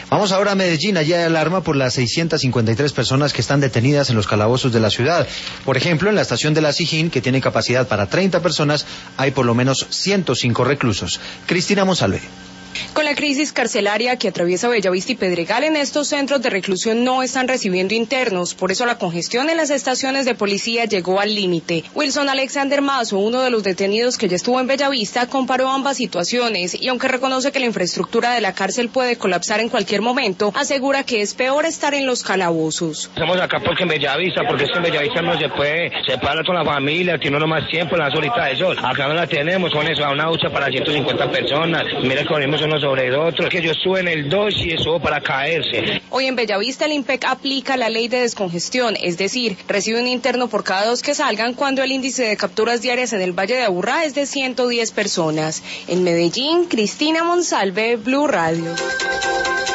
Vamos ahora a Medellín. Allí hay alarma por las 653 personas que están detenidas en los calabozos de la ciudad. Por ejemplo, en la estación de la Sijín, que tiene capacidad para 30 personas, hay por lo menos 105 reclusos. Cristina Monsalve. Con la crisis carcelaria que atraviesa Bellavista y Pedregal, en estos centros de reclusión no están recibiendo internos, por eso la congestión en las estaciones de policía llegó al límite. Wilson Alexander Mazo, uno de los detenidos que ya estuvo en Bellavista, comparó ambas situaciones y aunque reconoce que la infraestructura de la cárcel puede colapsar en cualquier momento, asegura que es peor estar en los calabozos. Estamos acá porque en Bellavista en Bellavista no se puede separar con la familia, tiene uno más tiempo en la solita de sol. Acá no la tenemos, con eso, a una ducha para 150 personas. Mira que venimos unos sobre otros, que yo estuve en el 2 y estuvo para caerse. Hoy en Bellavista el IMPEC aplica la ley de descongestión, es decir, recibe un interno por cada 2 que salgan cuando el índice de capturas diarias en el Valle de Aburrá es de 110 personas. En Medellín, Cristina Monsalve, Blue Radio.